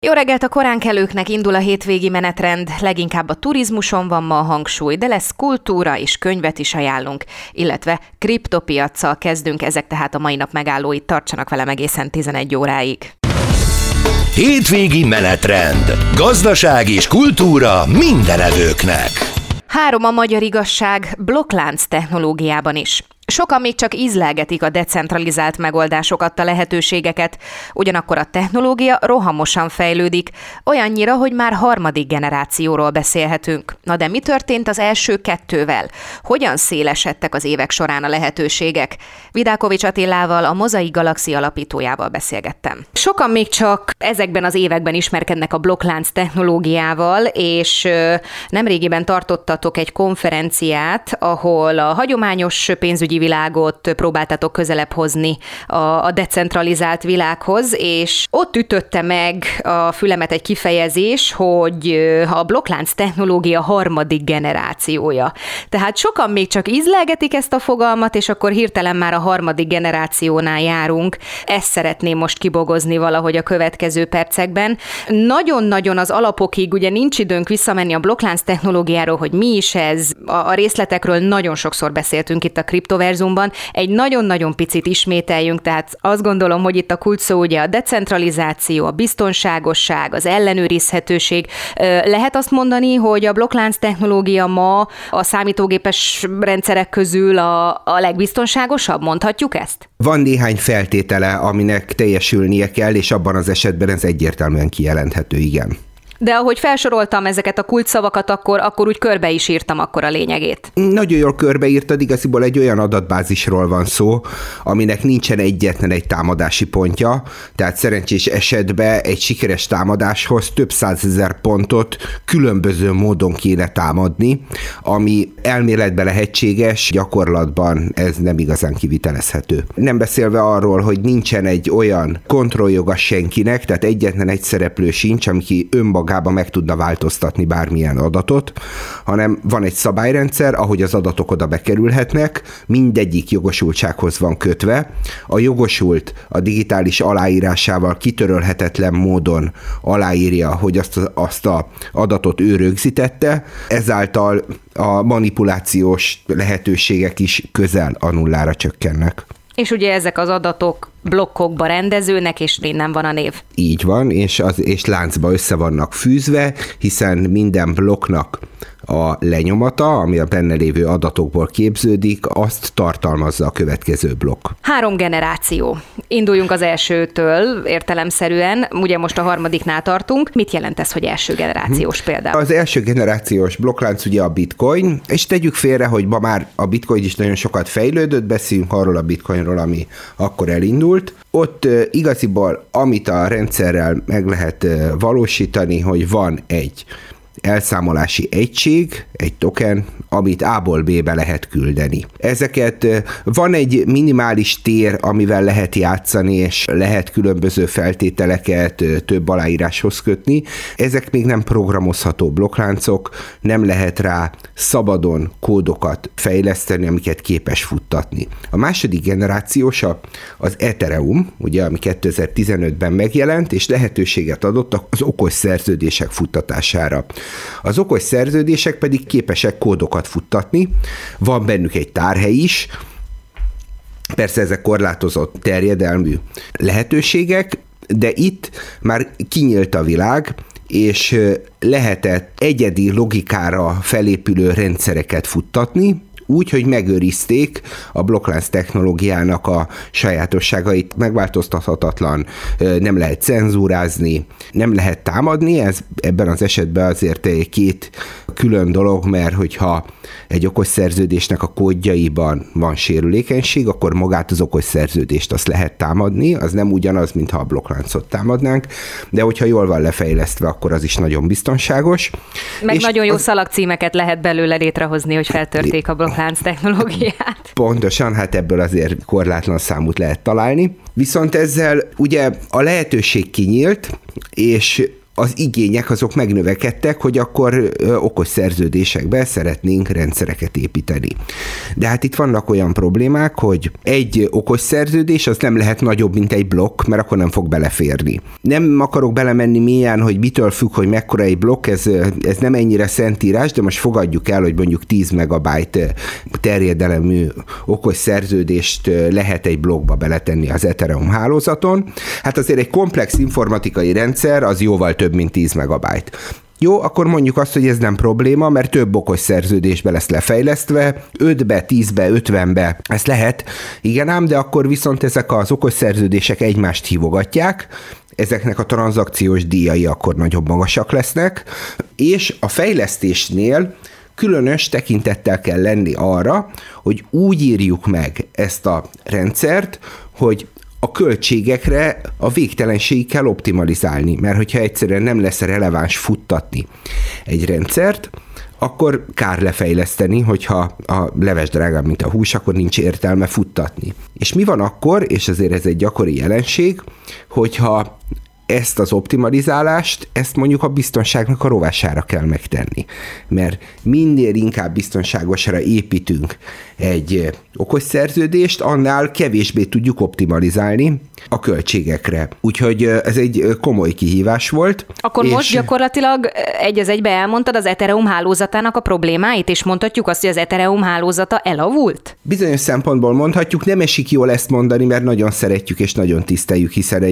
Jó reggelt, a koránkelőknek indul a hétvégi menetrend, leginkább a turizmuson van ma a hangsúly, de lesz kultúra és könyvet is ajánlunk, illetve kriptopiaccal kezdünk, ezek tehát a mai nap megállói, tartsanak velem egészen 11 óráig. Hétvégi menetrend. Gazdaság és kultúra mindenevőknek. 3 a magyar igazság blokklánc technológiában is. Sokan még csak ízlelgetik a decentralizált megoldások adta lehetőségeket, ugyanakkor a technológia rohamosan fejlődik, olyannyira, hogy már 3. generációról beszélhetünk. Na de mi történt az első 2-vel? Hogyan szélesedtek az évek során a lehetőségek? Vidákovics Attilával, a Mozaik Galaxy alapítójával beszélgettem. Sokan még csak ezekben az években ismerkednek a blokklánc technológiával, és nemrégiben tartottatok egy konferenciát, ahol a hagyományos pénzügyi világot próbáltatok közelebb hozni a decentralizált világhoz, és ott ütötte meg a fülemet egy kifejezés, hogy a blokklánc technológia 3. generációja. Tehát sokan még csak ízlelgetik ezt a fogalmat, és akkor hirtelen már a 3. generációnál járunk. Ezt szeretném most kibogozni valahogy a következő percekben. Nagyon-nagyon az alapokig, ugye nincs időnk visszamenni a blokklánc technológiáról, hogy mi is ez, a részletekről nagyon sokszor beszéltünk itt a kriptoverzumban. Egy nagyon-nagyon picit ismételjünk, tehát azt gondolom, hogy itt a kulcs szó ugye a decentralizáció, a biztonságosság, az ellenőrizhetőség. Lehet azt mondani, hogy a blokklánc technológia ma a számítógépes rendszerek közül a legbiztonságosabb? Mondhatjuk ezt? Van néhány feltétele, aminek teljesülnie kell, és abban az esetben ez egyértelműen kijelenthető, igen. De ahogy felsoroltam ezeket a kulcsszavakat, akkor úgy körbe is írtam akkor a lényegét. Nagyon jól körbeírtad, igaziból egy olyan adatbázisról van szó, aminek nincsen egyetlen egy támadási pontja, tehát szerencsés esetben egy sikeres támadáshoz több 100 000 pontot különböző módon kéne támadni, ami elméletben lehetséges, gyakorlatban ez nem igazán kivitelezhető. Nem beszélve arról, hogy nincsen egy olyan kontrolljoga senkinek, tehát egyetlen egy szereplő sincs, ami önmagában meg tudna változtatni bármilyen adatot, hanem van egy szabályrendszer, ahogy az adatok oda bekerülhetnek, mindegyik jogosultsághoz van kötve, a jogosult a digitális aláírásával kitörölhetetlen módon aláírja, hogy azt az adatot ő rögzítette, ezáltal a manipulációs lehetőségek is közel a nullára csökkennek. És ugye ezek az adatok blokkokba rendezőnek, és innen van a név. Így van, és láncba össze vannak fűzve, hiszen minden blokknak a lenyomata, ami a benne lévő adatokból képződik, azt tartalmazza a következő blokk. 3 generáció. Induljunk az elsőtől értelemszerűen, ugye most a 3-nál tartunk. Mit jelent ez, hogy első generációs például? Az első generációs blokklánc ugye a bitcoin, és tegyük félre, hogy ma már a bitcoin is nagyon sokat fejlődött, beszéljünk arról a bitcoinról, ami akkor elindult. Ott igaziból, amit a rendszerrel meg lehet valósítani, hogy van egy elszámolási egység, egy token, amit A-ból B-be lehet küldeni. Ezeket van egy minimális tér, amivel lehet játszani, és lehet különböző feltételeket több aláíráshoz kötni. Ezek még nem programozható blokkláncok, nem lehet rá szabadon kódokat fejleszteni, amiket képes futtatni. A második generációs az Ethereum, ugye, ami 2015-ben megjelent, és lehetőséget adott az okos szerződések futtatására. Az okos szerződések pedig képesek kódokat futtatni, van bennük egy tárhely is, persze ezek korlátozott terjedelmű lehetőségek, de itt már kinyílt a világ, és lehetett egyedi logikára felépülő rendszereket futtatni, úgy, hogy megőrizték a blokklánc technológiának a sajátosságait, megváltoztathatatlan, nem lehet cenzúrázni, nem lehet támadni, ez ebben az esetben azért 2 külön dolog, mert hogyha egy okos szerződésnek a kódjaiban van sérülékenység, akkor magát az okos szerződést azt lehet támadni, az nem ugyanaz, mintha a blokkláncot támadnánk, de hogyha jól van lefejlesztve, akkor az is nagyon biztonságos. Meg és nagyon jó szalagcímeket lehet belőle létrehozni, hogy feltörték a blokklánc technológiát. Pontosan, hát ebből azért korlátlan számút lehet találni. Viszont ezzel ugye a lehetőség kinyílt, és az igények azok megnövekedtek, hogy akkor okos szerződésekbe szeretnénk rendszereket építeni. De hát itt vannak olyan problémák, hogy egy okos szerződés az nem lehet nagyobb, mint egy blokk, mert akkor nem fog beleférni. Nem akarok belemenni mélyen, hogy mitől függ, hogy mekkora egy blokk, ez nem ennyire szentírás, de most fogadjuk el, hogy mondjuk 10 megabyte terjedelemű okos szerződést lehet egy blokkba beletenni az Ethereum hálózaton. Hát azért egy komplex informatikai rendszer az jóval több, mint 10 megabyte. Jó, akkor mondjuk azt, hogy ez nem probléma, mert több okos szerződésbe lesz lefejlesztve, 5-be, 10-be, 50-be, ez lehet, igen ám, de akkor viszont ezek az okos szerződések egymást hívogatják, ezeknek a tranzakciós díjai akkor nagyobb magasak lesznek, és a fejlesztésnél különös tekintettel kell lenni arra, hogy úgy írjuk meg ezt a rendszert, hogy a költségekre a végtelenségig kell optimalizálni, mert hogyha egyszerűen nem lesz releváns futtatni egy rendszert, akkor kár lefejleszteni, hogyha a leves drágább, mint a hús, akkor nincs értelme futtatni. És mi van akkor, és azért ez egy gyakori jelenség, hogyha ezt az optimalizálást, ezt mondjuk a biztonságnak a rovására kell megtenni. Mert minél inkább biztonságosra építünk egy okos szerződést, annál kevésbé tudjuk optimalizálni a költségekre. Úgyhogy ez egy komoly kihívás volt. Akkor most gyakorlatilag egy az egybe elmondtad az Ethereum hálózatának a problémáit, és mondhatjuk azt, hogy az Ethereum hálózata elavult? Bizonyos szempontból mondhatjuk, nem esik jól ezt mondani, mert nagyon szeretjük és nagyon tiszteljük, hiszen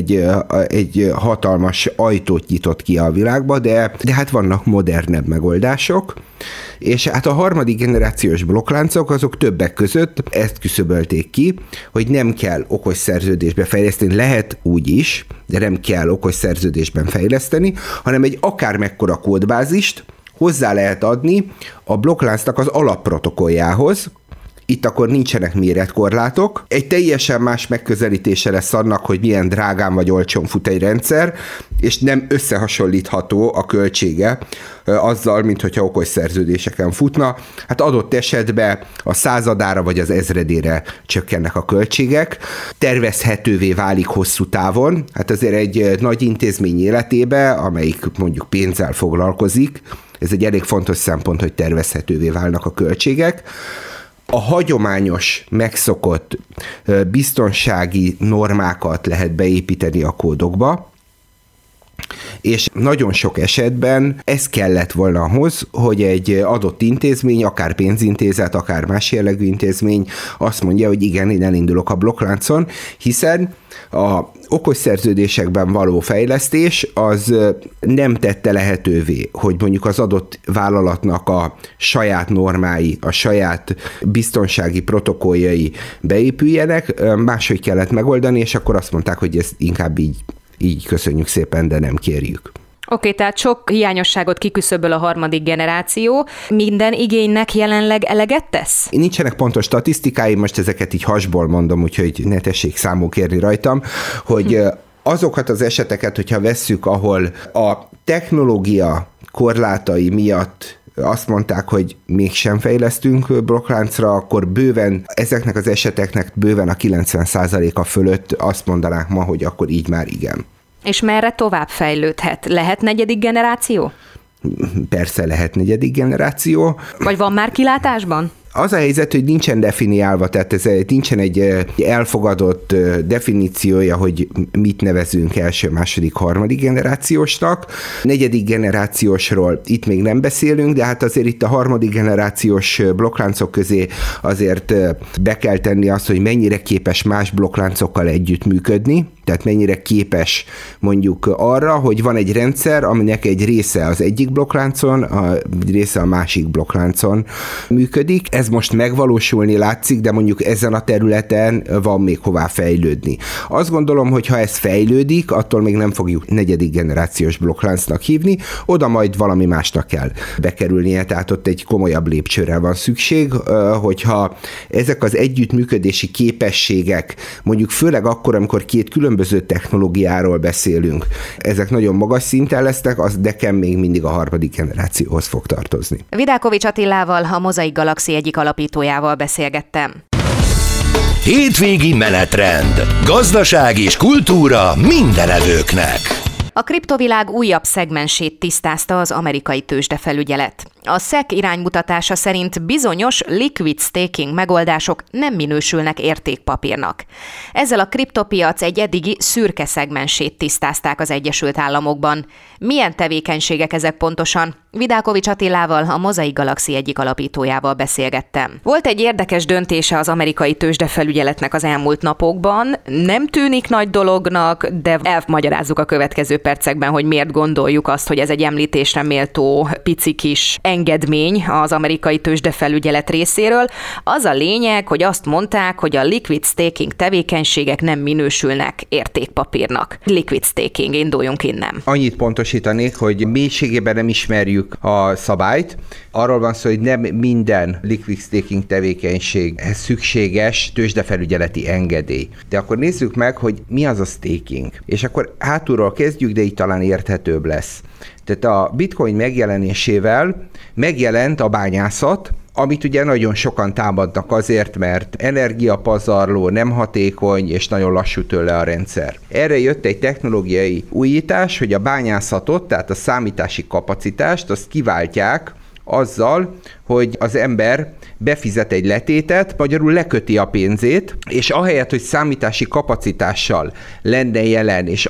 egy hatalmas ajtót nyitott ki a világba, de hát vannak modernebb megoldások, és hát a harmadik generációs blokkláncok azok többek között ezt küszöbölték ki, hogy nem kell okos szerződésbe fejleszteni, lehet úgy is, de nem kell okos szerződésben fejleszteni, hanem egy akár mekkora kódbázist hozzá lehet adni a blokkláncnak az alapprotokolljához. Itt akkor nincsenek méretkorlátok. Egy teljesen más megközelítése lesz annak, hogy milyen drágán vagy olcsón fut egy rendszer, és nem összehasonlítható a költsége azzal, mint hogyha okos szerződéseken futna. Hát adott esetben a századára vagy az ezredére csökkennek a költségek. Tervezhetővé válik hosszú távon. Hát azért egy nagy intézmény életébe, amelyik mondjuk pénzzel foglalkozik, ez egy elég fontos szempont, hogy tervezhetővé válnak a költségek. A hagyományos, megszokott biztonsági normákat lehet beépíteni a kódokba, és nagyon sok esetben ez kellett volna ahhoz, hogy egy adott intézmény, akár pénzintézet, akár más jellegű intézmény azt mondja, hogy igen, én elindulok a blokkláncon, hiszen a okos szerződésekben való fejlesztés az nem tette lehetővé, hogy mondjuk az adott vállalatnak a saját normái, a saját biztonsági protokolljai beépüljenek, máshogy kellett megoldani, és akkor azt mondták, hogy ezt inkább így köszönjük szépen, de nem kérjük. Oké, tehát sok hiányosságot kiküszöböl a harmadik generáció. Minden igénynek jelenleg eleget tesz? Nincsenek pontos statisztikáim, most ezeket így hasból mondom, úgyhogy ne tessék számul kérni rajtam, hogy azokat az eseteket, hogyha vesszük, ahol a technológia korlátai miatt azt mondták, hogy mégsem fejlesztünk blokkláncra, akkor bőven ezeknek az eseteknek bőven a 90%-a fölött azt mondanák ma, hogy akkor így már igen. És merre tovább fejlődhet? Lehet negyedik generáció? Persze lehet negyedik generáció. Vagy van már kilátásban? Az a helyzet, hogy nincsen definiálva, tehát nincsen egy elfogadott definíciója, hogy mit nevezünk első, második, harmadik generációsnak. Negyedik generációsról itt még nem beszélünk, de hát azért itt a harmadik generációs blokkláncok közé azért be kell tenni azt, hogy mennyire képes más blokkláncokkal együttműködni, tehát mennyire képes mondjuk arra, hogy van egy rendszer, aminek egy része az egyik blokkláncon, a része a másik blokkláncon működik. Ez most megvalósulni látszik, de mondjuk ezen a területen van még hová fejlődni. Azt gondolom, hogy ha ez fejlődik, attól még nem fogjuk negyedik generációs blokkláncnak hívni, oda majd valami másnak kell bekerülnie, tehát ott egy komolyabb lépcsőre van szükség, hogyha ezek az együttműködési képességek, mondjuk főleg akkor, amikor két különböző technológiáról beszélünk, ezek nagyon magas szinten lesznek, az nekem még mindig a harmadik generációhoz fog tartozni. Vidákovics Attilával, a Mozaik Galaxy egyik alapítójával beszélgettem. Hétvégi menetrend. Gazdaság és kultúra mindenevőknek. A kriptovilág újabb szegmensét tisztázta az amerikai tőzsdefelügyelet. A SEC iránymutatása szerint bizonyos liquid staking megoldások nem minősülnek értékpapírnak. Ezzel a kriptopiac egy eddigi szürke szegmensét tisztázták az Egyesült Államokban. Milyen tevékenységek ezek pontosan? Vidákovics Attilával, a Mozaik Galaxy egyik alapítójával beszélgettem. Volt egy érdekes döntése az amerikai tőzsdefelügyeletnek az elmúlt napokban. Nem tűnik nagy dolognak, de elmagyarázzuk a következő percekben, hogy miért gondoljuk azt, hogy ez egy említésre méltó pici kis engedmény az amerikai tőzsdefelügyelet részéről. Az a lényeg, hogy azt mondták, hogy a liquid staking tevékenységek nem minősülnek értékpapírnak. Liquid staking, induljunk innen. Annyit pontosítanék, hogy mélységében nem ismerjük a szabályt. Arról van szó, hogy nem minden liquid staking tevékenységhez szükséges tőzsdefelügyeleti engedély. De akkor nézzük meg, hogy mi az a staking. És akkor hátulról kezdjük, de így talán érthetőbb lesz. Tehát a bitcoin megjelenésével megjelent a bányászat, amit ugye nagyon sokan támadnak azért, mert energiapazarló, nem hatékony, és nagyon lassú tőle a rendszer. Erre jött egy technológiai újítás, hogy a bányászatot, tehát a számítási kapacitást, azt kiváltják azzal, hogy az ember befizet egy letétet, magyarul leköti a pénzét, és ahelyett, hogy számítási kapacitással lenne jelen, és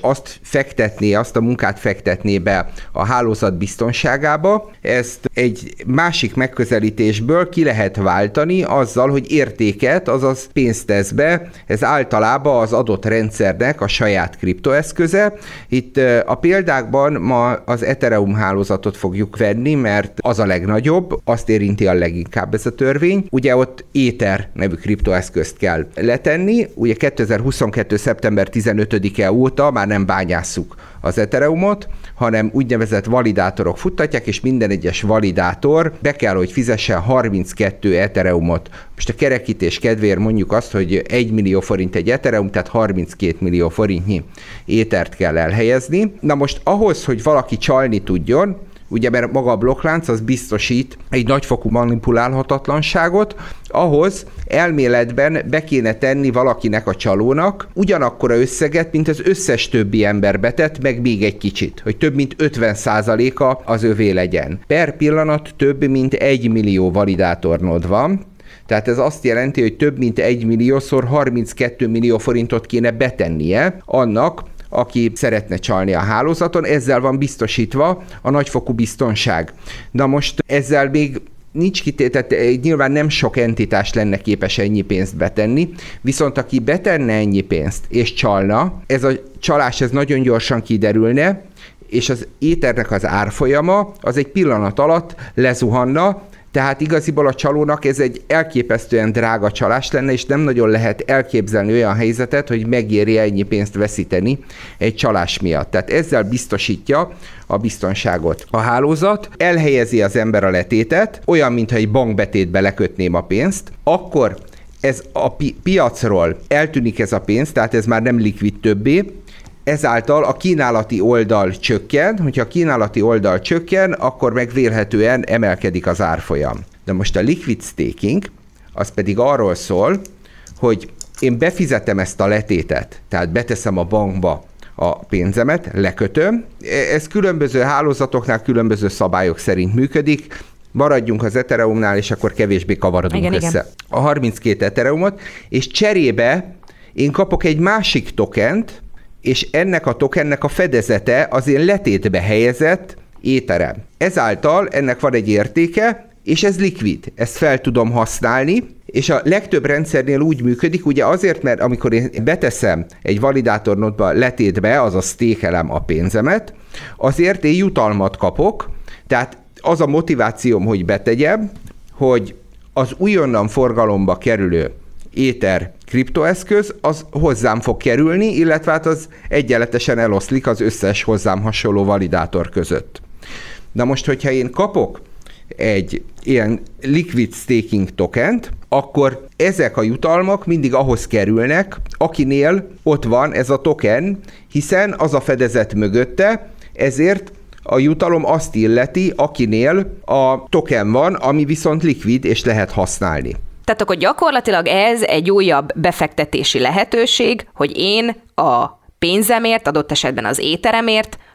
azt a munkát fektetné be a hálózat biztonságába, ezt egy másik megközelítésből ki lehet váltani azzal, hogy értéket, azaz pénzt tesz be, ez általában az adott rendszernek a saját kriptoeszköze. Itt a példákban ma az Ethereum hálózatot fogjuk venni, mert az a legnagyobb, azt érinti a leginkább ez a törvény. Ugye ott Ether nevű kriptoeszközt kell letenni, ugye 2022. szeptember 15-e óta már nem bányásszuk az Ethereumot, hanem úgynevezett validátorok futtatják, és minden egyes validátor be kell, hogy fizessen 32 Ethereumot. Most a kerekítés kedvéért mondjuk azt, hogy 1 millió forint egy Ethereum, tehát 32 millió forintnyi Ethert kell elhelyezni. Na most ahhoz, hogy valaki csalni tudjon, ugye mert maga a blokklánc az biztosít egy nagyfokú manipulálhatatlanságot, ahhoz elméletben be kéne tenni valakinek, a csalónak ugyanakkora összeget, mint az összes többi ember betett, meg még egy kicsit, hogy több mint 50%-a az övé legyen. Per pillanat több mint 1 millió validátornod van, tehát ez azt jelenti, hogy több mint 1 milliószor 32 millió forintot kéne betennie annak, aki szeretne csalni a hálózaton, ezzel van biztosítva a nagyfokú biztonság. Na most ezzel még nincs kitétet, nyilván nem sok entitás lenne képes ennyi pénzt betenni, viszont aki betenne ennyi pénzt és csalna, ez a csalás ez nagyon gyorsan kiderülne, és az Ethernek az árfolyama az egy pillanat alatt lezuhanna, tehát igaziból a csalónak ez egy elképesztően drága csalás lenne, és nem nagyon lehet elképzelni olyan helyzetet, hogy megéri ennyi pénzt veszíteni egy csalás miatt. Tehát ezzel biztosítja a biztonságot a hálózat, elhelyezi az ember a letétet, olyan, mintha egy bankbetétbe lekötném a pénzt, akkor ez a piacról eltűnik ez a pénz, tehát ez már nem likvid többé, ezáltal a kínálati oldal csökken, hogyha a kínálati oldal csökken, akkor meg vélhetően emelkedik az árfolyam. De most a liquid staking, az pedig arról szól, hogy én befizetem ezt a letétet, tehát beteszem a bankba a pénzemet, lekötöm. Ez különböző hálózatoknál különböző szabályok szerint működik. Maradjunk az Ethereumnál, és akkor kevésbé kavarodunk össze. Igen. A 32 Ethereumot, és cserébe én kapok egy másik tokent, és ennek a tokennek a fedezete az én letétbe helyezett Etherem. Ezáltal ennek van egy értéke, és ez likvid. Ezt fel tudom használni, és a legtöbb rendszernél úgy működik, ugye azért, mert amikor én beteszem egy validátornodba letétbe, azaz stékelem a pénzemet, azért én jutalmat kapok, tehát az a motivációm, hogy betegyem, hogy az újonnan forgalomba kerülő Ether kriptoeszköz, az hozzám fog kerülni, illetve hát az egyenletesen eloszlik az összes hozzám hasonló validátor között. Na most, hogyha én kapok egy ilyen liquid staking tokent, akkor ezek a jutalmak mindig ahhoz kerülnek, akinél ott van ez a token, hiszen az a fedezet mögötte, ezért a jutalom azt illeti, akinél a token van, ami viszont likvid és lehet használni. Tehát akkor gyakorlatilag ez egy újabb befektetési lehetőség, hogy én a pénzemért, adott esetben az Etheremért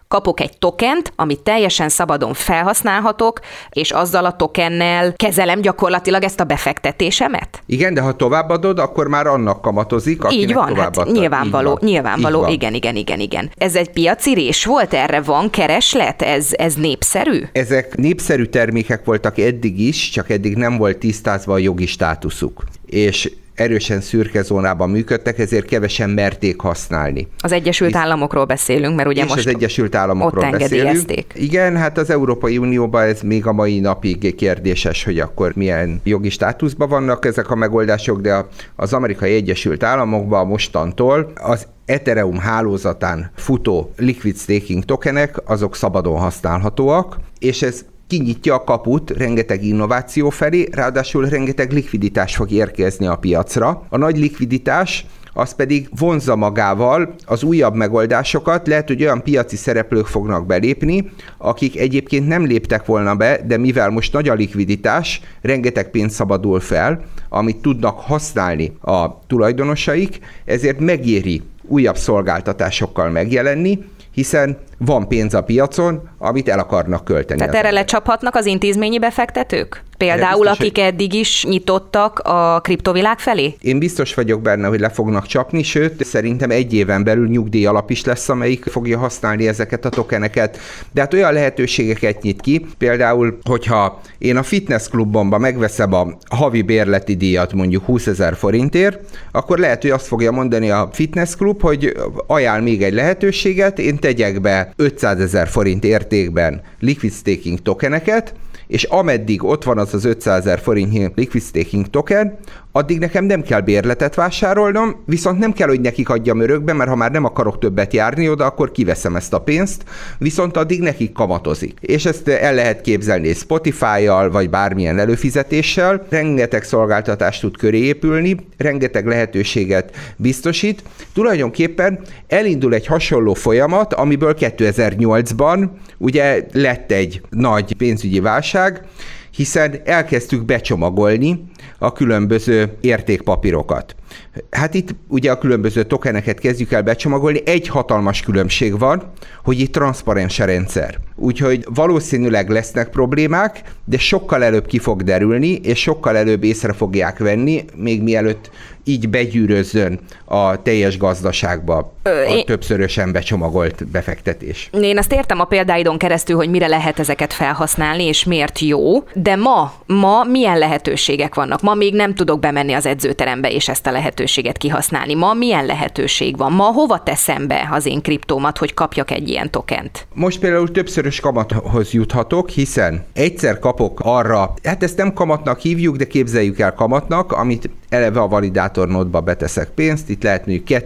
kapok egy tokent, amit teljesen szabadon felhasználhatok, és azzal a tokennel kezelem gyakorlatilag ezt a befektetésemet? Igen, de ha továbbadod, akkor már annak kamatozik, akinek így van, hát nyilvánvaló, igen. Ez egy piaci rés volt, erre van kereslet? Ez népszerű? Ezek népszerű termékek voltak eddig is, csak eddig nem volt tisztázva a jogi státuszuk. És erősen szürke zónában működtek, ezért kevesen merték használni. Az Egyesült Államokról beszélünk, mert ugye és most az Egyesült Államokról ott engedélyezték. Igen, hát az Európai Unióban ez még a mai napig kérdéses, hogy akkor milyen jogi státuszban vannak ezek a megoldások, de az Amerikai Egyesült Államokban mostantól az Ethereum hálózatán futó liquid staking tokenek, azok szabadon használhatóak, és ez kinyitja a kaput rengeteg innováció felé, ráadásul rengeteg likviditás fog érkezni a piacra. A nagy likviditás az pedig vonzza magával az újabb megoldásokat, lehet, hogy olyan piaci szereplők fognak belépni, akik egyébként nem léptek volna be, de mivel most nagy a likviditás, rengeteg pénz szabadul fel, amit tudnak használni a tulajdonosaik, ezért megéri újabb szolgáltatásokkal megjelenni, hiszen van pénz a piacon, amit el akarnak költeni. Tehát erre lecsaphatnak az intézményi befektetők? Például, akik eddig is nyitottak a kriptovilág felé? Én biztos vagyok benne, hogy le fognak csapni, sőt, szerintem egy éven belül nyugdíj alap is lesz, amelyik fogja használni ezeket a tokeneket. De hát olyan lehetőségeket nyit ki, például, hogyha én a fitness klubomban megveszem a havi bérleti díjat mondjuk 20 000 forintért, akkor lehet, hogy azt fogja mondani a fitness klub, hogy ajánl még egy lehetőséget, én tegyek be 500 000 forint értékben liquid staking tokeneket, és ameddig ott van az 500 000 forint liquid staking token, addig nekem nem kell bérletet vásárolnom, viszont nem kell, hogy nekik adjam örökbe, mert ha már nem akarok többet járni oda, akkor kiveszem ezt a pénzt, viszont addig nekik kamatozik. És ezt el lehet képzelni Spotify-jal, vagy bármilyen előfizetéssel, rengeteg szolgáltatást tud köré épülni, rengeteg lehetőséget biztosít. Tulajdonképpen elindul egy hasonló folyamat, amiből 2008-ban ugye lett egy nagy pénzügyi válság, hiszen elkezdtük becsomagolni a különböző értékpapírokat. Hát itt ugye a különböző tokeneket kezdjük el becsomagolni, egy hatalmas különbség van, hogy itt transzparens a rendszer. Úgyhogy valószínűleg lesznek problémák, de sokkal előbb ki fog derülni, és sokkal előbb észre fogják venni, még mielőtt így begyűrözzön a teljes gazdaságba a többszörösen becsomagolt befektetés. Én azt értem a példáidon keresztül, hogy mire lehet ezeket felhasználni, és miért jó, de ma milyen lehetőségek vannak? Ma még nem tudok bemenni az edzőterembe, és ezt a lehetőséget kihasználni. Ma milyen lehetőség van? Ma hova teszem be az én kriptómat, hogy kapjak egy ilyen tokent? Most például többszörös kamathoz juthatok, hiszen egyszer kapok arra, hát ezt nem kamatnak hívjuk, de képzeljük el kamatnak, amit eleve a validátornódba beteszek pénzt, itt lehet mondjuk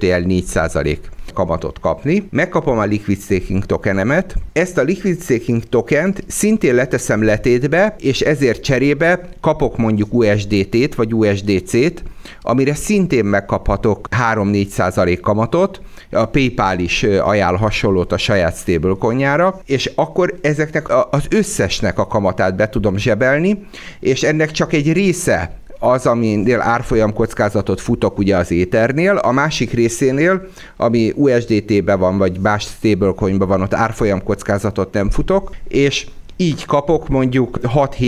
2/4% kamatot kapni. Megkapom a liquid staking tokenemet, ezt a liquid staking tokent szintén leteszem letétbe, és ezért cserébe kapok mondjuk USDT-t vagy USDC-t, amire szintén megkaphatok 3-4% kamatot, a PayPal is ajánl hasonlót a saját stablecoinjára, és akkor ezeknek az összesnek a kamatát be tudom zsebelni, és ennek csak egy része az, aminél árfolyam kockázatot futok ugye az Ethernél, a másik részénél, ami USDT-be van, vagy más stablecoinban van, ott árfolyam kockázatot nem futok, és így kapok mondjuk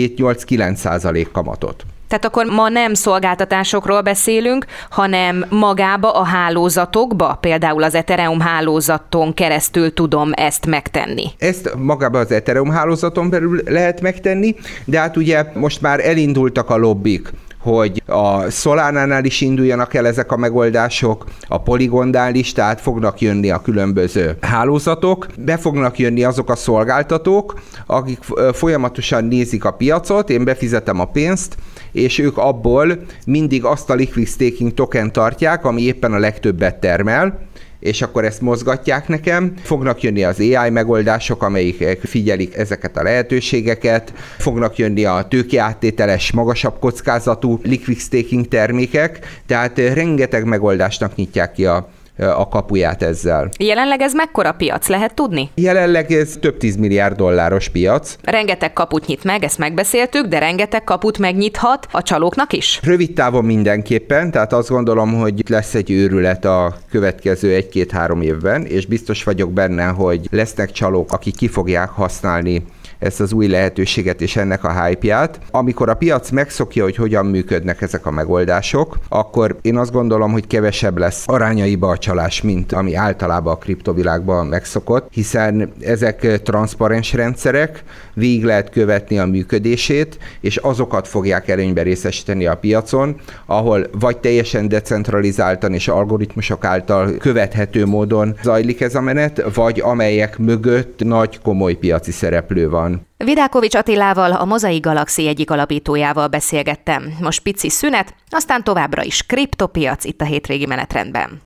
6-7-8-9% kamatot. Tehát akkor ma nem szolgáltatásokról beszélünk, hanem magába a hálózatokba, például az Ethereum hálózaton keresztül tudom ezt megtenni. Ezt magába az Ethereum hálózaton belül lehet megtenni, de hát ugye most már elindultak a lobbik, hogy a Solana-nál is induljanak el ezek a megoldások, a Polygonnál is, tehát fognak jönni a különböző hálózatok, be fognak jönni azok a szolgáltatók, akik folyamatosan nézik a piacot, én befizetem a pénzt, és ők abból mindig azt a liquid staking token tartják, ami éppen a legtöbbet termel, és akkor ezt mozgatják nekem. Fognak jönni az AI megoldások, amelyik figyelik ezeket a lehetőségeket, fognak jönni a tőkeáttételes, magasabb kockázatú liquid staking termékek, tehát rengeteg megoldásnak nyitják ki a a kapuját ezzel. Jelenleg ez mekkora piac, lehet tudni? Jelenleg ez több 10 milliárd dolláros piac. Rengeteg kaput nyit meg, ezt megbeszéltük, de rengeteg kaput megnyithat a csalóknak is? Rövid távon mindenképpen, tehát azt gondolom, hogy lesz egy őrület a következő 1-2-3 évben, és biztos vagyok benne, hogy lesznek csalók, akik ki fogják használni ezt az új lehetőséget és ennek a hype-ját. Amikor a piac megszokja, hogy hogyan működnek ezek a megoldások, akkor én azt gondolom, hogy kevesebb lesz arányaiba a csalás, mint ami általában a kriptovilágban megszokott, hiszen ezek transzparens rendszerek, végig lehet követni a működését, és azokat fogják előnybe részesíteni a piacon, ahol vagy teljesen decentralizáltan és algoritmusok által követhető módon zajlik ez a menet, vagy amelyek mögött nagy, komoly piaci szereplő van. Vidákovics Attilával, a Mosaic Galaxy egyik alapítójával beszélgettem. Most pici szünet, aztán továbbra is kriptopiac itt a hétvégi menetrendben.